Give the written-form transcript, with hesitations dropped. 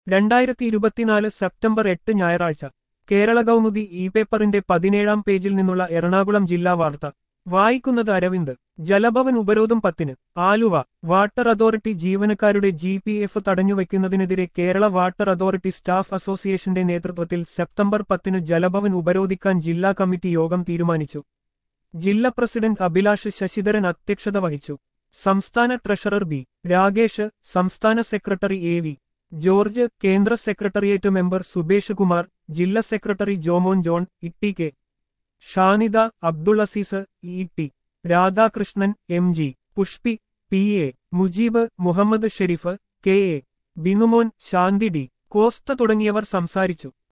2024 September 8 ഞായറാഴ്ച Kerala Kaumudi E പേപ്പറിന്റെ 17-ാം പേജിൽ നിന്നുള്ള എറണാകുളം ജില്ലാ വാർത്ത വായിക്കുന്നത് അരവിന്ദ്. ജലഭവൻ ഉപരോധം 10-ന് ആലുവ. വാട്ടർ അതോറിറ്റി ജീവനക്കാരുടെ GPF തടഞ്ഞുവെക്കുന്നതിനെതിരെ കേരള വാട്ടർ അതോറിറ്റി സ്റ്റാഫ് അസോസിയേഷന്റെ നേതൃത്വത്തിൽ സെപ്റ്റംബർ 10-ന് ജലഭവൻ ഉപരോധിക്കാൻ ജില്ലാ കമ്മിറ്റി യോഗം തീരുമാനിച്ചു. ജില്ലാ പ്രസിഡന്റ് അഭിലാഷ് ശശിധരൻ അധ്യക്ഷത വഹിച്ചു. സംസ്ഥാന ട്രഷറർ ബി. രാഗേഷ്, സംസ്ഥാന സെക്രട്ടറി AV ജോർജ്, കേന്ദ്ര സെക്രട്ടേറിയറ്റ് മെമ്പർ സുബേഷ് കുമാർ, ജില്ലാ secretary Jomon John, E T K. Shanida, Abdul Azeez, E T. Radhakrishnan, MG Pushpi, PA Mujeeb, Muhammad Sherif, KA Binumon, Shanthi D. Costa തുടങ്ങിയവർ സംസാരിച്ചു.